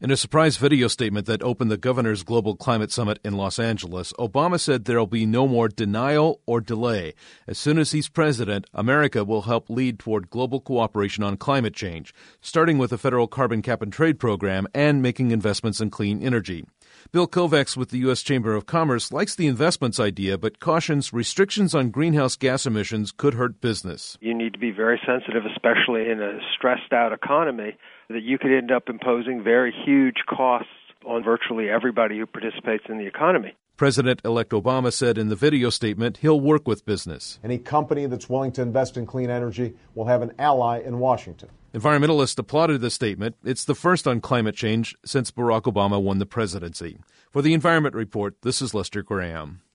In a surprise video statement that opened the Governor's Global Climate Summit in Los Angeles, Obama said there'll be no more denial or delay. As soon as he's president, America will help lead toward global cooperation on climate change, starting with a federal carbon cap and trade program and making investments in clean energy. Bill Kovacs with the U.S. Chamber of Commerce likes the investments idea, but cautions restrictions on greenhouse gas emissions could hurt business. You need to be very sensitive, especially in a stressed-out economy, that you could end up imposing very huge costs on virtually everybody who participates in the economy. President-elect Obama said in the video statement he'll work with business. Any company that's willing to invest in clean energy will have an ally in Washington. Environmentalists applauded the statement. It's the first on climate change since Barack Obama won the presidency. For the Environment Report, this is Lester Graham.